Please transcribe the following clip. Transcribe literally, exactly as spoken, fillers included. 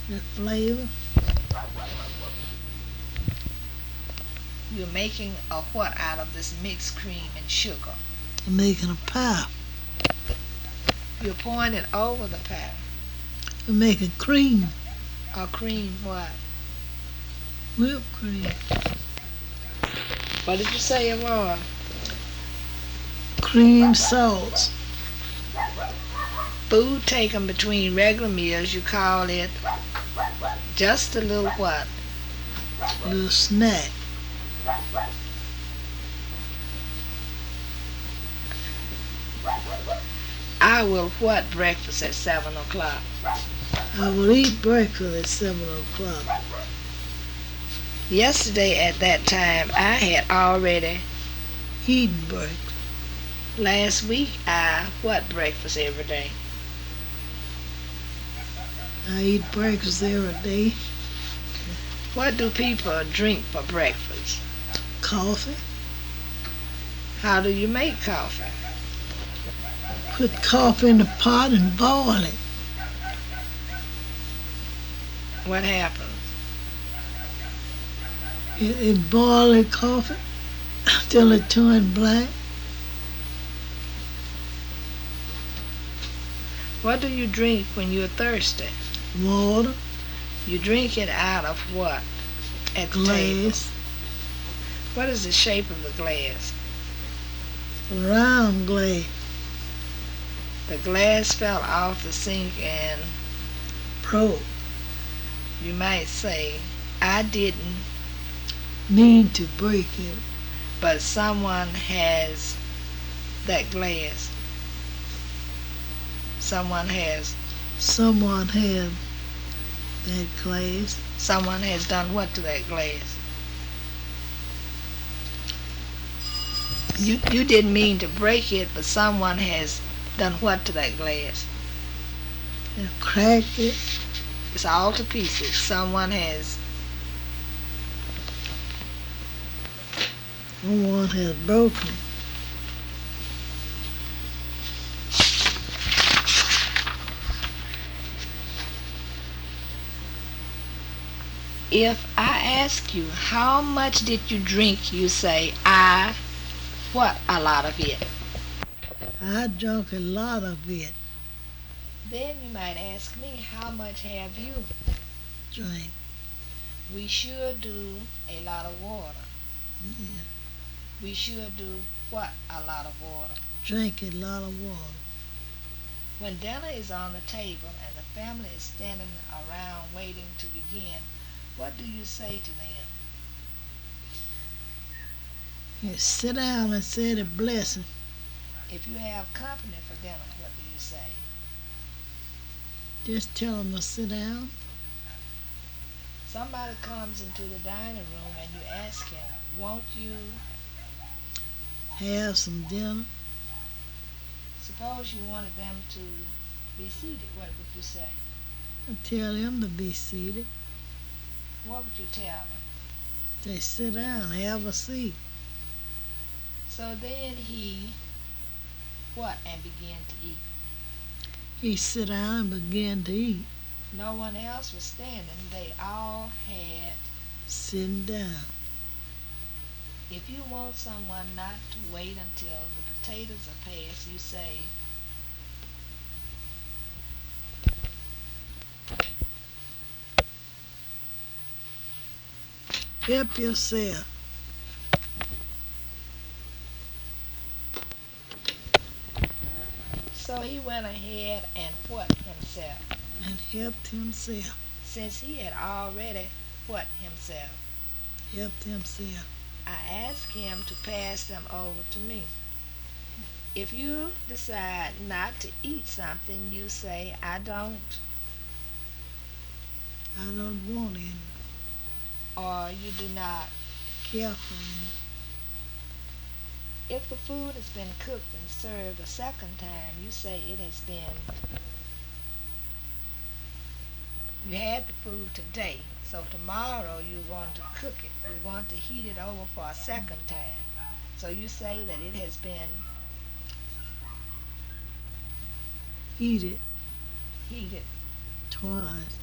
The flavor. You're making a what out of this mixed cream and sugar? I'm making a pie. You're pouring it over the pie. I'm making cream. Or cream what? Whipped cream. What did you say it was? Cream sauce. Food taken between regular meals, you call it just a little what? A little snack. I will what breakfast at seven o'clock? I will eat breakfast at seven o'clock. Yesterday at that time, I had already Eating breakfast. Last week, I what breakfast every day? I eat breakfast every day. What do people drink for breakfast? Coffee. How do you make coffee? Put coffee in the pot and boil it. What happens? It, it boil the coffee until it turns black. What do you drink when you're thirsty? Water. You drink it out of what? At the Glass. table. What is the shape of the glass? Round glass. The glass fell off the sink and Broke. you might say, I didn't, Mean to break it. but someone has that glass. Someone has, Someone had that glass. someone has done what to that glass? You, you didn't mean to break it, but someone has done what to that glass? And cracked it. It's all to pieces. Someone has, Someone has broken it. if I ask you, how much did you drink? You say, I, what, a lot of it. I drank a lot of it. Then you might ask me, how much have you? Drink. We sure do a lot of water. Yeah. We sure do what, a lot of water. Drink a lot of water. When dinner is on the table and the family is standing around waiting to begin, what do you say to them? You sit down and say the blessing. If you have company for dinner, what do you say? Just tell them to sit down. Somebody comes into the dining room and you ask him, won't you, Have some dinner. suppose you wanted them to be seated, what would you say? And tell them to be seated. What would you tell them? They sit down, have a seat. So then he, what, and began to eat. He sit down and began to eat. No one else was standing. They all had. Sitting down. If you want someone not to wait until the potatoes are passed, you say, Help yourself. so he went ahead and what himself, And helped himself. since he had already what himself. Helped himself. I asked him to pass them over to me. If you decide not to eat something, you say, I don't, I don't want any. or you do not. Care for me. If the food has been cooked and served a second time, you say it has been, you had the food today, so tomorrow you're going to cook it. You're going to heat it over for a second time. So you say that it has been Eat it heated twice.